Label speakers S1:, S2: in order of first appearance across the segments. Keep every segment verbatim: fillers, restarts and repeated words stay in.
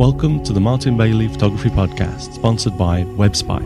S1: Welcome to the Martin Bailey Photography Podcast, sponsored by WebSpy.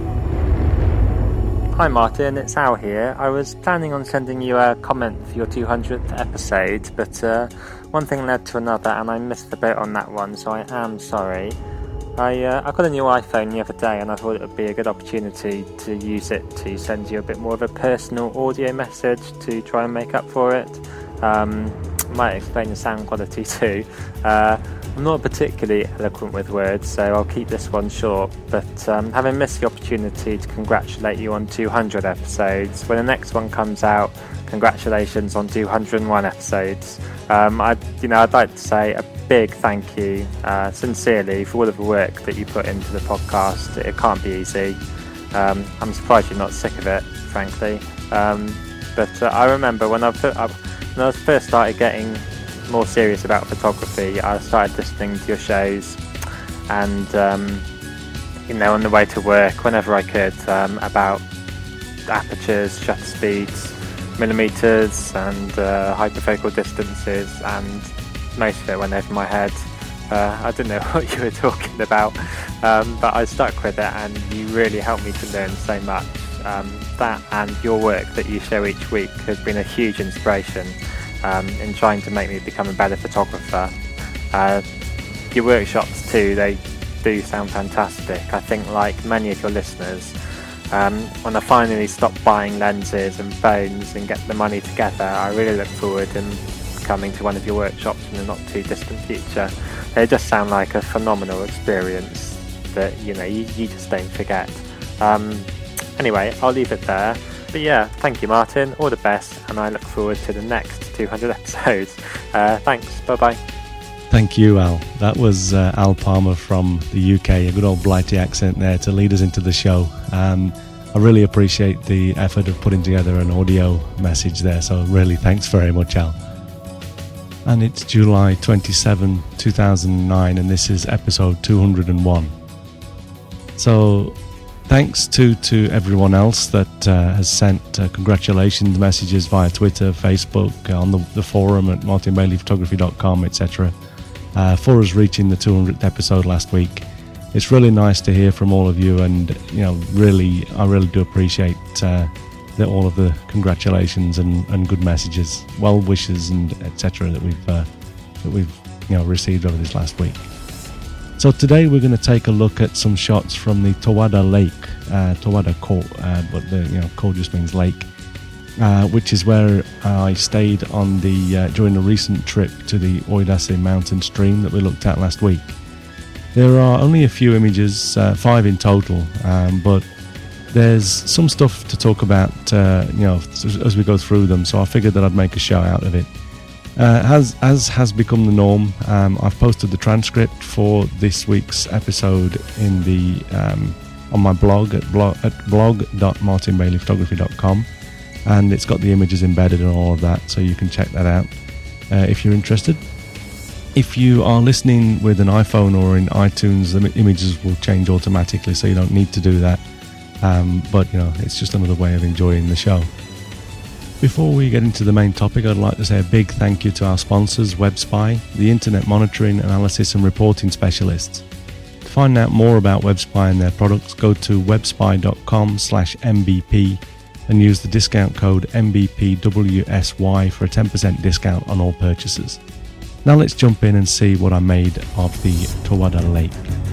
S2: Hi Martin, it's Al here. I was planning on sending you a comment for your two hundredth episode, but uh, one thing led to another and I missed the boat on that one, so I am sorry. I, uh, I got a new iPhone the other day and I thought it would be a good opportunity to use it to send you a bit more of a personal audio message to try and make up for it. Um, might explain the sound quality too. Uh, I'm not particularly eloquent with words, so I'll keep this one short, but um, having missed the opportunity to congratulate you on two hundred episodes, when the next one comes out, congratulations on two hundred and one episodes. Um, I, you know, I'd like to say a big thank you, uh, sincerely, for all of the work that you put into the podcast. It can't be easy. Um, I'm surprised you're not sick of it, frankly. Um, but uh, I remember when I, put, I, when I first started getting more serious about photography, I started listening to your shows, and um, you know, on the way to work, whenever I could, um, about apertures, shutter speeds, millimeters, and uh, hyperfocal distances, and most of it went over my head. Uh, I didn't know what you were talking about, um, but I stuck with it, and you really helped me to learn so much. Um, that and your work that you show each week has been a huge inspiration Um, in trying to make me become a better photographer. Uh, your workshops too, they do sound fantastic. I think, like many of your listeners, um, when I finally stop buying lenses and phones and get the money together, I really look forward to coming to one of your workshops in the not too distant future. They just sound like a phenomenal experience that, you know, you, you just don't forget. Um, anyway, I'll leave it there. But yeah, thank you Martin, all the best, and I look forward to the next two hundred episodes. Uh, thanks, bye bye.
S1: Thank you, Al. That was uh, Al Palmer from the U K, a good old Blighty accent there to lead us into the show. Um, I really appreciate the effort of putting together an audio message there, so really thanks very much, Al. And it's July twenty-seventh, two thousand nine, and this is episode two hundred and one. So thanks to, to everyone else that uh, has sent uh, congratulations messages via Twitter, Facebook, uh, on the, the forum at martin bailey photography dot com, et cetera. Uh, for us reaching the two hundredth episode last week. It's really nice to hear from all of you, and you know, really, I really do appreciate uh, the, all of the congratulations and, and good messages, well wishes, and et cetera that we've uh, that we've you know received over this last week. So today we're going to take a look at some shots from the Towada Lake, uh, Towada Ko, uh, but the you know Ko just means lake, uh, which is where I stayed on the uh, during a recent trip to the Oirase mountain stream that we looked at last week. There are only a few images, uh, five in total, um, but there's some stuff to talk about, uh, you know, as we go through them. So I figured that I'd make a show out of it. Uh, as, as has become the norm, um, I've posted the transcript for this week's episode in the um, on my blog at blog at blog dot martin bailey photography dot com, and it's got the images embedded and all of that, so you can check that out uh, if you're interested. If you are listening with an iPhone or in iTunes, the images will change automatically, so you don't need to do that. Um, but you know, it's just another way of enjoying the show. Before we get into the main topic, I'd like to say a big thank you to our sponsors, WebSpy, the internet monitoring, analysis and reporting specialists. To find out more about WebSpy and their products, go to webspy dot com slash M B P and use the discount code M B P W S Y for a ten percent discount on all purchases. Now let's jump in and see what I made of the Towada Lake.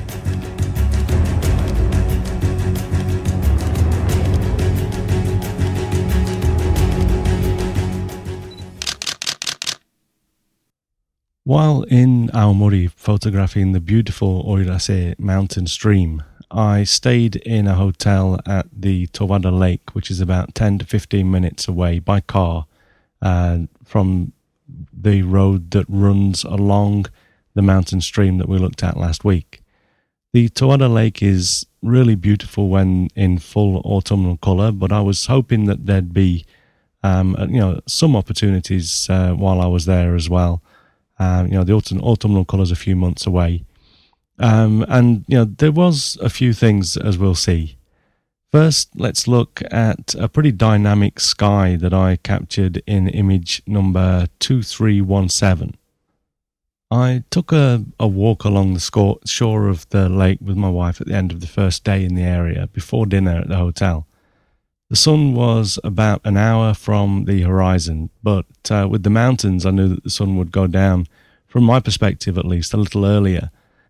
S1: While in Aomori photographing the beautiful Oirase mountain stream, I stayed in a hotel at the Towada Lake, which is about ten to fifteen minutes away by car uh, from the road that runs along the mountain stream that we looked at last week. The Towada Lake is really beautiful when in full autumnal colour, but I was hoping that there'd be um, you know, some opportunities uh, while I was there as well. Um, you know, the autumn, autumnal colour's a few months away. Um, and, you know, there was a few things, as we'll see. First, let's look at a pretty dynamic sky that I captured in image number two three one seven. I took a, a walk along the score, shore of the lake with my wife at the end of the first day in the area before dinner at the hotel. The sun was about an hour from the horizon, but uh, with the mountains I knew that the sun would go down, from my perspective at least, a little earlier.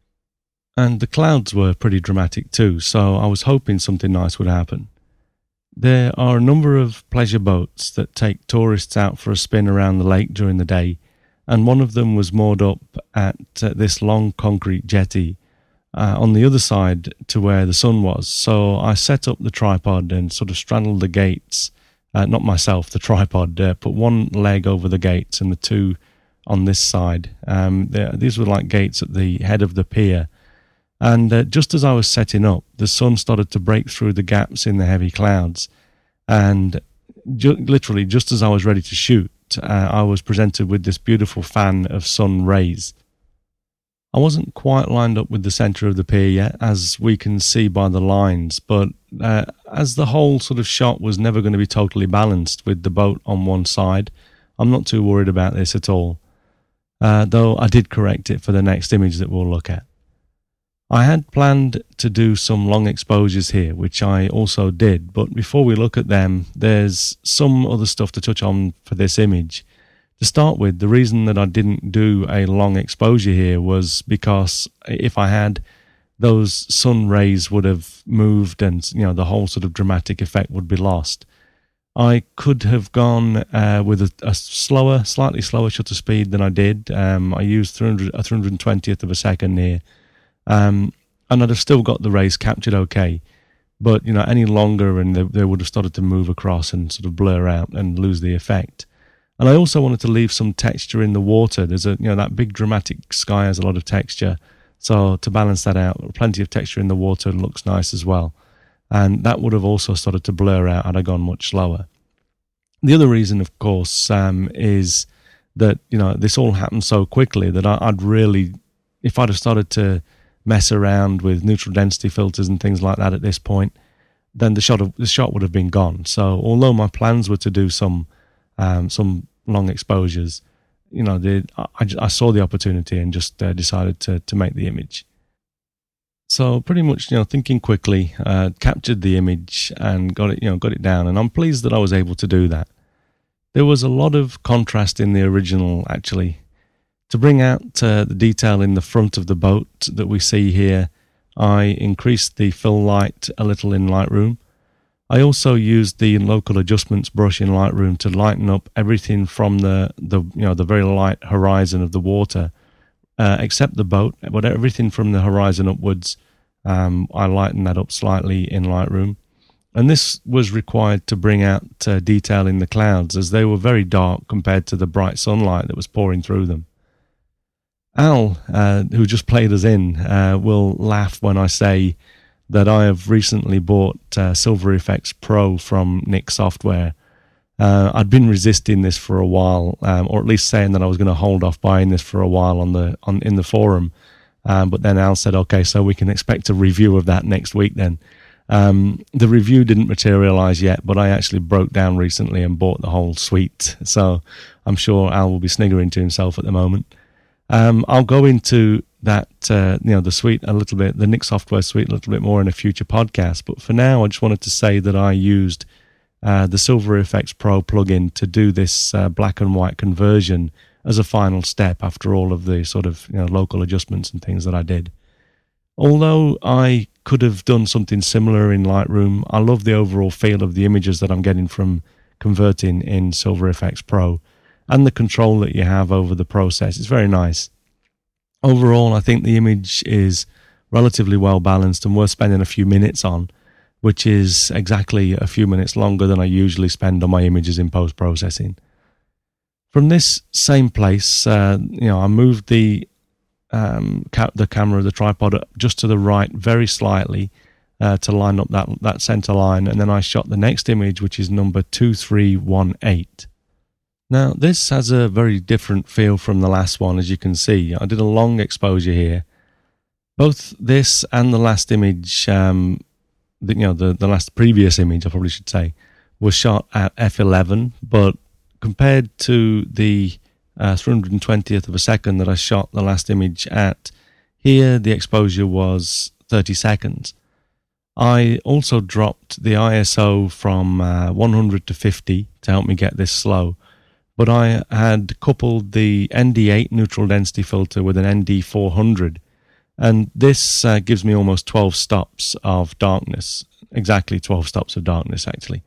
S1: And the clouds were pretty dramatic too, so I was hoping something nice would happen. There are a number of pleasure boats that take tourists out for a spin around the lake during the day, and one of them was moored up at uh, this long concrete jetty uh, on the other side to where the sun was. So I set up the tripod and sort of straddled the gates, uh, not myself, the tripod, uh, put one leg over the gates and the two on this side. Um, these were like gates at the head of the pier. And uh, just as I was setting up, the sun started to break through the gaps in the heavy clouds. And ju- literally, just as I was ready to shoot, uh, I was presented with this beautiful fan of sun rays. I wasn't quite lined up with the centre of the pier yet, as we can see by the lines, but uh, as the whole sort of shot was never going to be totally balanced with the boat on one side, I'm not too worried about this at all, uh, though I did correct it for the next image that we'll look at. I had planned to do some long exposures here, which I also did, but before we look at them, there's some other stuff to touch on for this image. To start with, the reason that I didn't do a long exposure here was because if I had, those sun rays would have moved and, you know, the whole sort of dramatic effect would be lost. I could have gone uh, with a, a slower, slightly slower shutter speed than I did. Um, I used three hundred, a three hundred twentieth of a second here. Um, and I'd have still got the rays captured okay. But, you know, any longer and they, they would have started to move across and sort of blur out and lose the effect. And I also wanted to leave some texture in the water. There's a, you know, that big dramatic sky has a lot of texture. So to balance that out, plenty of texture in the water looks nice as well. And that would have also started to blur out had I gone much slower. The other reason, of course, um, is that, you know, this all happened so quickly that I, I'd really, if I'd have started to mess around with neutral density filters and things like that at this point, then the shot of, the shot would have been gone. So although my plans were to do some um, some long exposures, you know, the, I, I saw the opportunity and just uh, decided to to make the image. So pretty much, you know, thinking quickly, uh, captured the image and got it, you know, got it down. And I'm pleased that I was able to do that. There was a lot of contrast in the original, actually. To bring out uh, the detail in the front of the boat that we see here, I increased the fill light a little in Lightroom. I also used the local adjustments brush in Lightroom to lighten up everything from the, the you know the very light horizon of the water, uh, except the boat, but everything from the horizon upwards. Um, I lightened that up slightly in Lightroom, and this was required to bring out uh, detail in the clouds as they were very dark compared to the bright sunlight that was pouring through them. Al, uh, who just played us in, uh, will laugh when I say that I have recently bought uh, Silver Efex Pro from Nik Software. Uh, I'd been resisting this for a while, um, or at least saying that I was going to hold off buying this for a while on the on in the forum. Um, but then Al said, "Okay, so we can expect a review of that next week." Then um, the review didn't materialize yet, but I actually broke down recently and bought the whole suite. So I'm sure Al will be sniggering to himself at the moment. Um, I'll go into that, uh, you know, the suite a little bit, the Nik Software suite a little bit more in a future podcast. But for now, I just wanted to say that I used uh, the Silver Efex Pro plugin to do this uh, black and white conversion as a final step after all of the sort of, you know, local adjustments and things that I did. Although I could have done something similar in Lightroom, I love the overall feel of the images that I'm getting from converting in Silver Efex Pro. And the control that you have over the process. It's very nice. Overall, I think the image is relatively well balanced and worth spending a few minutes on, which is exactly a few minutes longer than I usually spend on my images in post-processing. From this same place, uh, you know, I moved the um, ca- the camera, the tripod, just to the right very slightly uh, to line up that, that center line, and then I shot the next image, which is number two three one eight. Now, this has a very different feel from the last one, as you can see. I did a long exposure here. Both this and the last image, um, the, you know, the, the last previous image, I probably should say, was shot at f eleven, but compared to the uh, three hundred twentieth of a second that I shot the last image at. Here, the exposure was thirty seconds. I also dropped the I S O from uh, one hundred to fifty to help me get this slow, but I had coupled the N D eight neutral density filter with an N D four hundred, and this uh, gives me almost twelve stops of darkness, exactly twelve stops of darkness actually.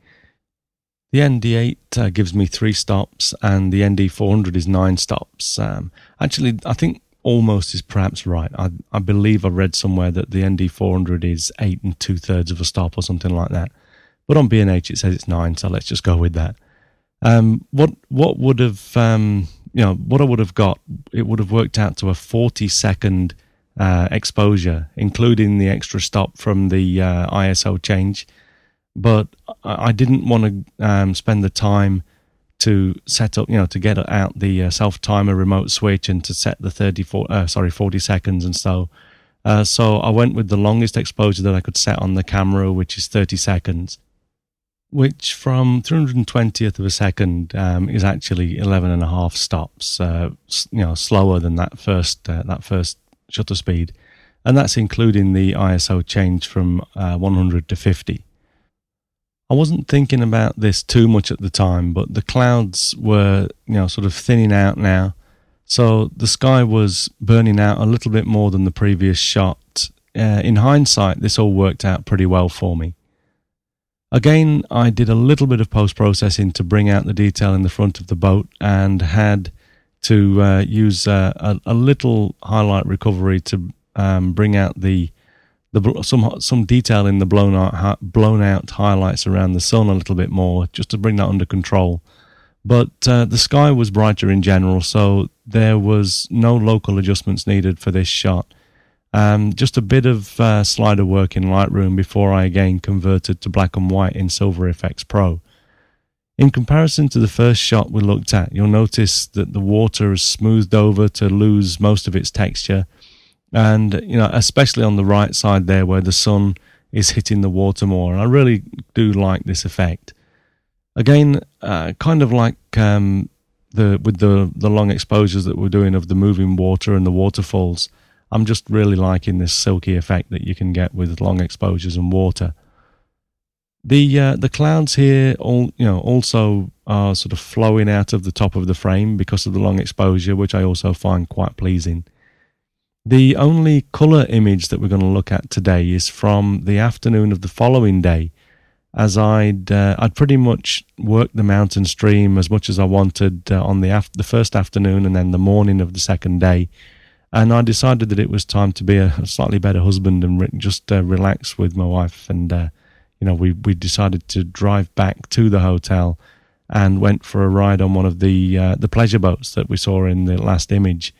S1: The N D eight uh, gives me three stops, and the N D four hundred is nine stops. Um, actually, I think almost is perhaps right. I, I believe I read somewhere that the N D four hundred is eight and two thirds of a stop or something like that. But on B and H it says it's nine, so let's just go with that. Um, what what would have um, you know what I would have got? It would have worked out to a forty second uh, exposure, including the extra stop from the uh, I S O change. But I didn't want to um, spend the time to set up, you know, to get out the uh, self-timer remote switch and to set the thirty-four, uh, sorry, forty seconds and so. Uh, so I went with the longest exposure that I could set on the camera, which is thirty seconds, which from three hundred twentieth of a second um, is actually eleven and a half stops, uh, you know, slower than that first uh, that first shutter speed, and that's including the I S O change from uh, one hundred to fifty. I wasn't thinking about this too much at the time, but the clouds were, you know, sort of thinning out now. So the sky was burning out a little bit more than the previous shot. Uh, in hindsight, this all worked out pretty well for me. Again, I did a little bit of post-processing to bring out the detail in the front of the boat and had to uh, use uh, a, a little highlight recovery to um, bring out the The, some some detail in the blown out, blown out highlights around the sun a little bit more, just to bring that under control. But uh, the sky was brighter in general, so there was no local adjustments needed for this shot. Um, just a bit of uh, slider work in Lightroom before I again converted to black and white in Silver Efex Pro. In comparison to the first shot we looked at, you'll notice that the water is smoothed over to lose most of its texture. And, you know, especially on the right side there where the sun is hitting the water more. And I really do like this effect. Again, uh, kind of like um, the with the, the long exposures that we're doing of the moving water and the waterfalls, I'm just really liking this silky effect that you can get with long exposures and water. The uh, the clouds here all you know also are sort of flowing out of the top of the frame because of the long exposure, which I also find quite pleasing. The only colour image that we're going to look at today is from the afternoon of the following day, as I'd uh, I'd pretty much worked the mountain stream as much as I wanted uh, on the af- the first afternoon and then the morning of the second day, and I decided that it was time to be a slightly better husband and re- just uh, relax with my wife, and uh, you know we we decided to drive back to the hotel and went for a ride on one of the uh, the pleasure boats that we saw in the last image.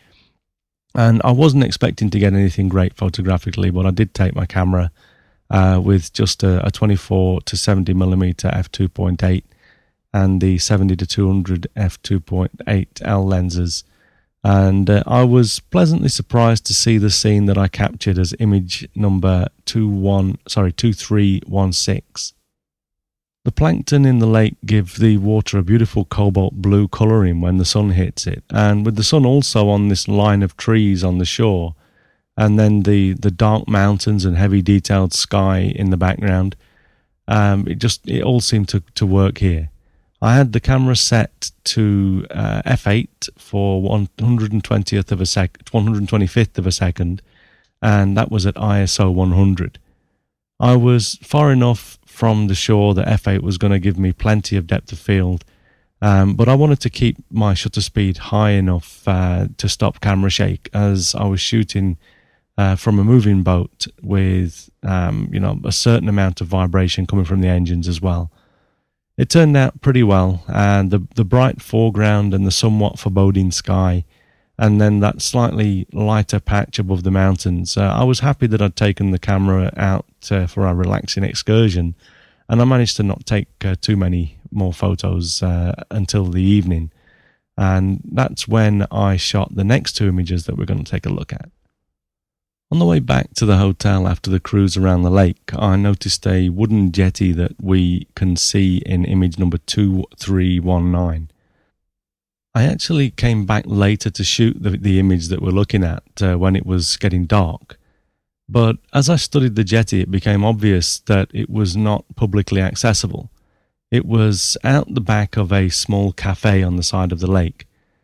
S1: And I wasn't expecting to get anything great photographically, but I did take my camera uh, with just a, a twenty-four to seventy millimeter f two point eight and the seventy to two hundred f two point eight L lenses. And uh, I was pleasantly surprised to see the scene that I captured as image number two one, sorry, two three one six. The plankton in the lake give the water a beautiful cobalt blue colouring when the sun hits it, and with the sun also on this line of trees on the shore, and then the, the dark mountains and heavy detailed sky in the background, um, it just it all seemed to, to work here. I had the camera set to uh, f eight for one hundred twentieth of a sec, one hundred twenty-fifth of a second, and that was at I S O one hundred. I was far enough from the shore that f eight was going to give me plenty of depth of field, um, but I wanted to keep my shutter speed high enough uh, to stop camera shake, as I was shooting uh, from a moving boat with um, you know a certain amount of vibration coming from the engines as well. It turned out pretty well, and the the bright foreground and the somewhat foreboding sky, and then that slightly lighter patch above the mountains. Uh, I was happy that I'd taken the camera out uh, for a relaxing excursion, and I managed to not take uh, too many more photos uh, until the evening. And that's when I shot the next two images that we're going to take a look at. On the way back to the hotel after the cruise around the lake, I noticed a wooden jetty that we can see in image number two three one nine. I actually came back later to shoot the, the image that we're looking at uh, when it was getting dark. But as I studied the jetty, it became obvious that it was not publicly accessible. It was out the back of a small cafe on the side of the lake.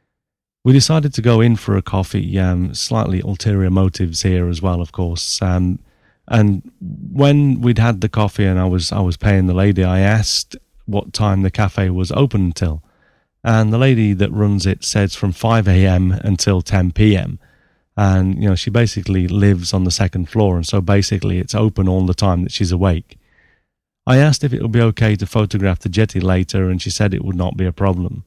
S1: We decided to go in for a coffee, um, slightly ulterior motives here as well, of course. Um, and when we'd had the coffee and I was I was paying the lady, I asked what time the cafe was open until. And the lady that runs it says from five a.m. until ten p.m. And, you know, she basically lives on the second floor. And so basically it's open all the time that she's awake. I asked if it would be okay to photograph the jetty later, and she said it would not be a problem.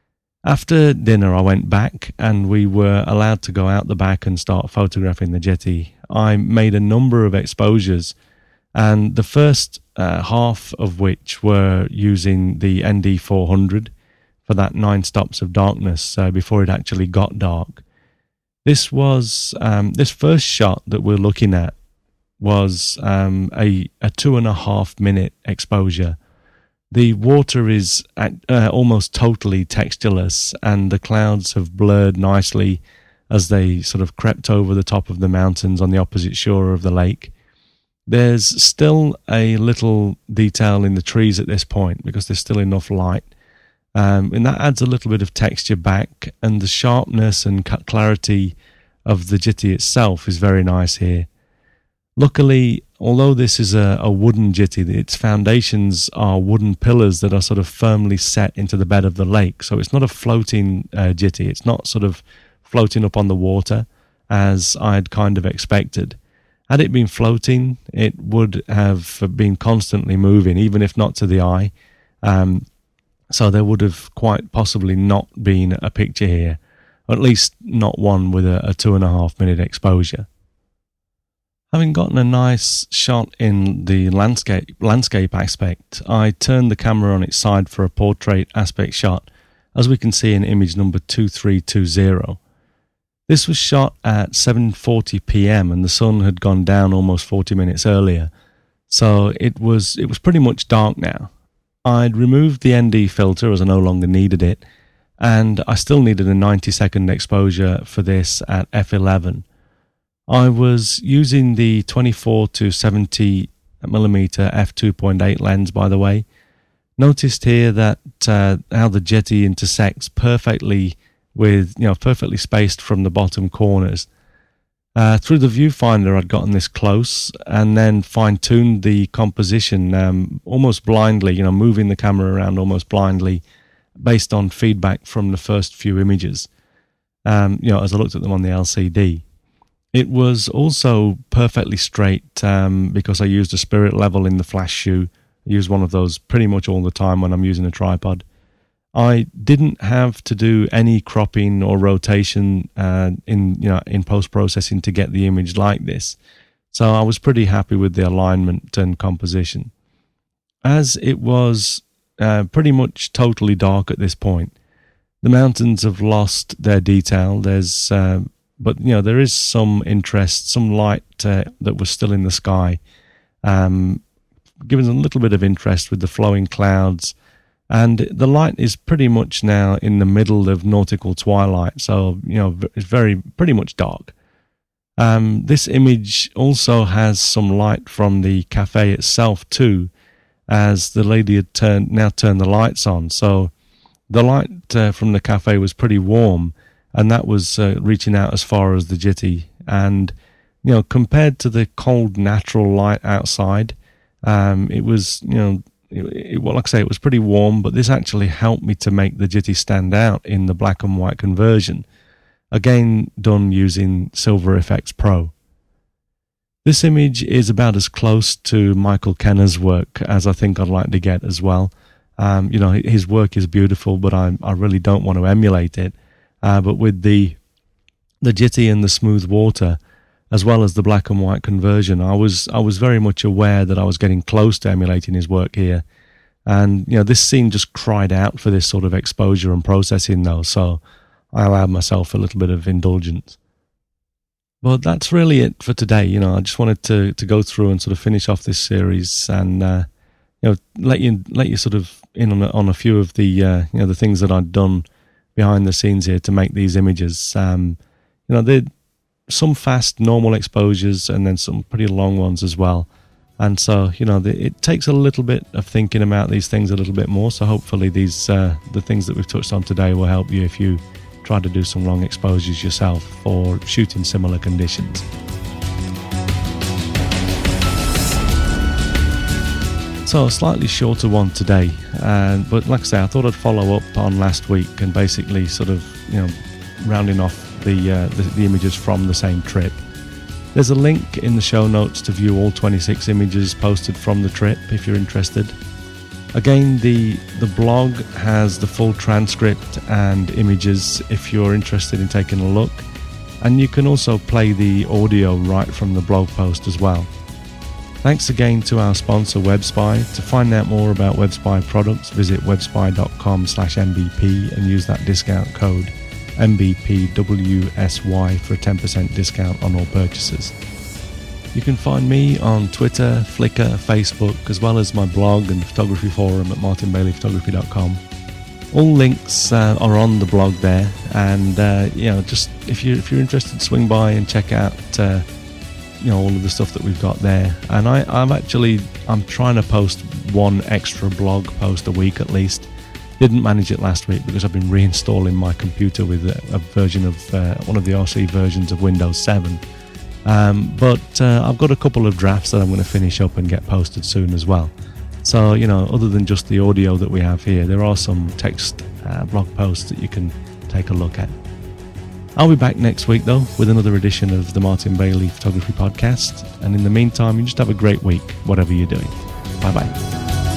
S1: After dinner, I went back and we were allowed to go out the back and start photographing the jetty. I made a number of exposures, and the first uh, half of which were using the N D four hundred for that nine stops of darkness uh, before it actually got dark. This was um, this first shot that we're looking at was um, a, a two and a half minute exposure. The water is at, uh, almost totally textureless, and the clouds have blurred nicely as they sort of crept over the top of the mountains on the opposite shore of the lake. There's still a little detail in the trees at this point because there's still enough light, um, and that adds a little bit of texture back, and the sharpness and clarity of the jetty itself is very nice here. Luckily, although this is a, a wooden jetty, its foundations are wooden pillars that are sort of firmly set into the bed of the lake. So it's not a floating uh, jetty. It's not sort of floating up on the water as I'd kind of expected. Had it been floating, it would have been constantly moving, even if not to the eye. Um, so there would have quite possibly not been a picture here, or at least not one with a, a two and a half minute exposure. Having gotten a nice shot in the landscape landscape aspect, I turned the camera on its side for a portrait aspect shot, as we can see in image number two three two zero. This was shot at seven forty p.m. and the sun had gone down almost forty minutes earlier, so it was it was pretty much dark now. I'd removed the N D filter as I no longer needed it, and I still needed a ninety second exposure for this at f eleven. I was using the twenty-four to seventy millimeter f two point eight lens, by the way. Noticed here that uh, how the jetty intersects perfectly with, you know, perfectly spaced from the bottom corners. Uh, through the viewfinder, I'd gotten this close and then fine-tuned the composition um, almost blindly, you know, moving the camera around almost blindly based on feedback from the first few images, um, you know, as I looked at them on the L C D. It was also perfectly straight um, because I used a spirit level in the flash shoe. I use one of those pretty much all the time when I'm using a tripod. I didn't have to do any cropping or rotation uh, in you know in post-processing to get the image like this. So I was pretty happy with the alignment and composition. As it was uh, pretty much totally dark at this point, the mountains have lost their detail. There's uh, But, you know, there is some interest, some light uh, that was still in the sky, um, giving a little bit of interest with the flowing clouds. And the light is pretty much now in the middle of nautical twilight. So, you know, it's very, pretty much dark. Um, this image also has some light from the cafe itself too, as the lady had turned, now turned the lights on. So the light uh, from the cafe was pretty warm, and that was uh, reaching out as far as the jetty. And, you know, compared to the cold natural light outside, um, it was, you know, it, it, well, like I say, it was pretty warm, but this actually helped me to make the jetty stand out in the black and white conversion. Again, done using Silver Efex Pro. This image is about as close to Michael Kenner's work as I think I'd like to get as well. Um, you know, his work is beautiful, but I, I really don't want to emulate it. Uh, but with the the jetty and the smooth water, as well as the black and white conversion, I was I was very much aware that I was getting close to emulating his work here. And, you know, this scene just cried out for this sort of exposure and processing though, so I allowed myself a little bit of indulgence. But that's really it for today. You know, I just wanted to, to go through and sort of finish off this series and, uh, you know, let you let you sort of in on a, on a few of the, uh, you know, the things that I'd done behind the scenes here to make these images. Um, you know, they're some fast, normal exposures and then some pretty long ones as well. And so, you know, the, it takes a little bit of thinking about these things a little bit more. So hopefully these uh, the things that we've touched on today will help you if you try to do some long exposures yourself or shooting similar conditions. So a slightly shorter one today, uh, but like I say, I thought I'd follow up on last week and basically sort of, you know, rounding off the, uh, the, the images from the same trip. There's a link in the show notes to view all twenty-six images posted from the trip if you're interested. Again, the the blog has the full transcript and images if you're interested in taking a look. And you can also play the audio right from the blog post as well. Thanks again to our sponsor WebSpy. To find out more about WebSpy products, visit webspy.com slash mbp and use that discount code M B P W S Y for a ten percent discount on all purchases. You can find me on Twitter, Flickr, Facebook, as well as my blog and photography forum at martin bailey photography dot com. All links uh, are on the blog there, and uh, you know, just if you if you're interested, swing by and check out uh, you know all of the stuff that we've got there. And I, I'm actually I'm trying to post one extra blog post a week at least. Didn't manage it last week because I've been reinstalling my computer with a, a version of uh, one of the R C versions of Windows seven. Um, but uh, I've got a couple of drafts that I'm going to finish up and get posted soon as well. So, you know, other than just the audio that we have here, there are some text uh, blog posts that you can take a look at. I'll be back next week, though, with another edition of the Martin Bailey Photography Podcast. And in the meantime, you just have a great week, whatever you're doing. Bye-bye.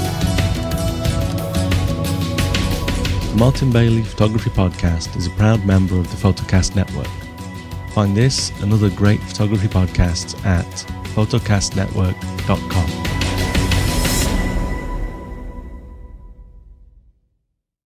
S1: The Martin Bailey Photography Podcast is a proud member of the Photocast Network. Find this and other great photography podcasts at photocast network dot com.